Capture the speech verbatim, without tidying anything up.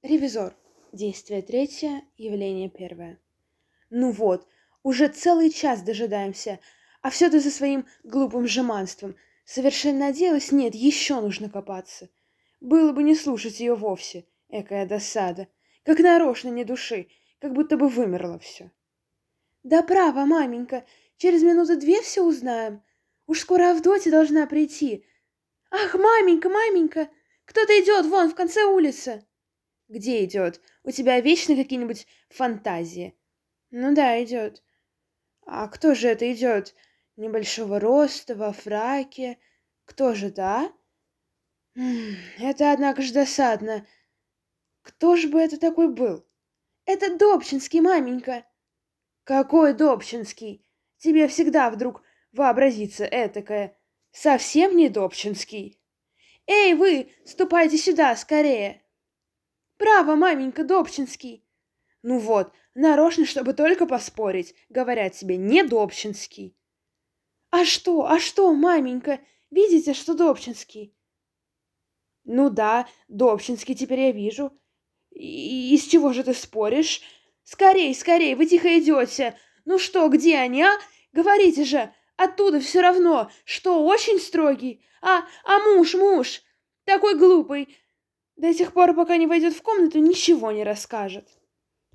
Ревизор. Действие третье, явление первое. Ну вот, уже целый час дожидаемся, а все ты со своим глупым жеманством. Совершенно оделась? Нет, еще нужно копаться. Было бы не слушать ее вовсе. Экая досада. Как нарочно не души, как будто бы вымерло все. Да право, маменька, через минуты две все узнаем. Уж скоро Авдотья должна прийти. Ах, маменька, маменька, кто-то идет вон в конце улицы. Где идет? У тебя вечно какие-нибудь фантазии. Ну да, идет. А кто же это идет? Небольшого роста, во фраке. Кто же, да? М, Это, однако же, досадно. Кто же бы это такой был? Это Добчинский, маменька. Какой Добчинский? Тебе всегда вдруг вообразится этакое. Совсем не Добчинский. Эй, вы, ступайте сюда, скорее. Право, маменька, Добчинский. Ну вот, нарочно, чтобы только поспорить, говорят тебе, не Добчинский. А что, а что, маменька, видите, что Добчинский? Ну да, Добчинский теперь я вижу. И из чего же ты споришь? Скорей, скорей, вы тихо идете. Ну что, где они, а? Говорите же, оттуда все равно, что очень строгий. А, а муж, муж, такой глупый. До тех пор, пока не войдет в комнату, ничего не расскажет.